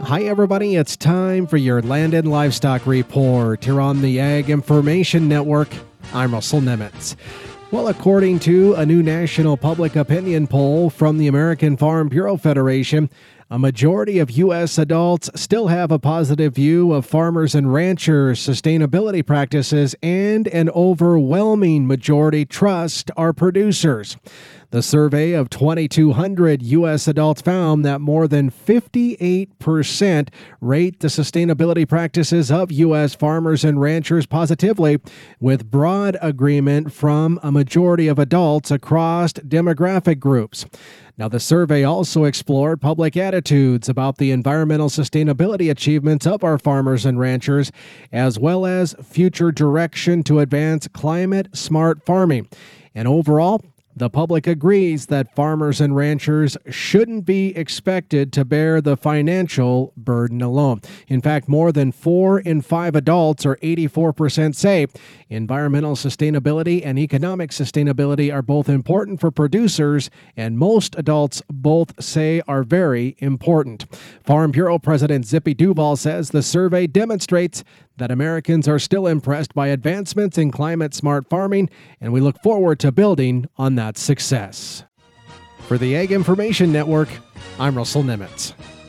Hi, everybody. It's time for your Land and Livestock Report here on the Ag Information Network. I'm Russell Nemitz. Well, according to a new national public opinion poll from the American Farm Bureau Federation, a majority of U.S. adults still have a positive view of farmers and ranchers' sustainability practices, and an overwhelming majority trust our producers. The survey of 2,200 U.S. adults found that more than 58% rate the sustainability practices of U.S. farmers and ranchers positively, with broad agreement from a majority of adults across demographic groups. Now, the survey also explored public attitudes about the environmental sustainability achievements of our farmers and ranchers, as well as future direction to advance climate-smart farming. And overall, the public agrees that farmers and ranchers shouldn't be expected to bear the financial burden alone. In fact, more than 4 in 5 adults, or 84%, say environmental sustainability and economic sustainability are both important for producers, and most adults both say are very important. Farm Bureau President Zippy Duval says the survey demonstrates that Americans are still impressed by advancements in climate-smart farming, and we look forward to building on that success. For the Ag Information Network, I'm Russell Nemitz.